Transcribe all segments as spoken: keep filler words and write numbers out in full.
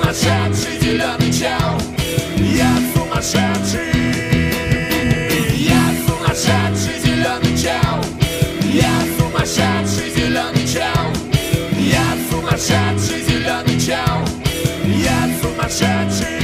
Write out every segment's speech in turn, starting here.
сумасшедший зеленый чел. Я сумасшедший. Я сумасшедший зеленый чел. Я сумасшедший зеленый чел. Я сумасшедший зеленый чел. Я сумасшедший.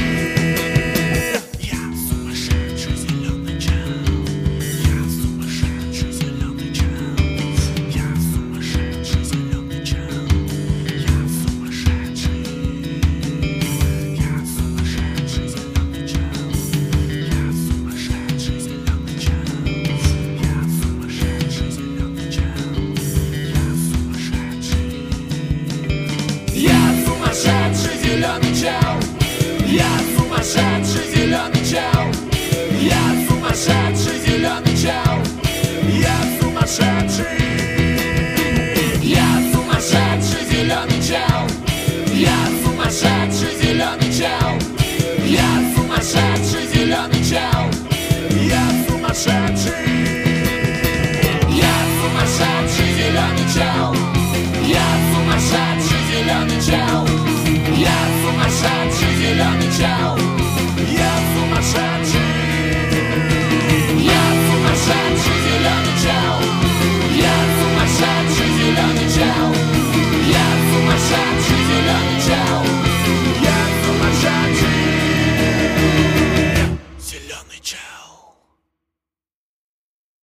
Я сумасшедший зеленый чел. Я сумасшедший зеленый чел. Я сумасшедший. Я сумасшедший зеленый чел. Я сумасшедший зеленый чел. Я сумасшедший зеленый чел. Я сумасшедший. Я сумасшедший зеленый чел. Я сумасшедший зеленый чел. Я сумасшедший зеленый чел.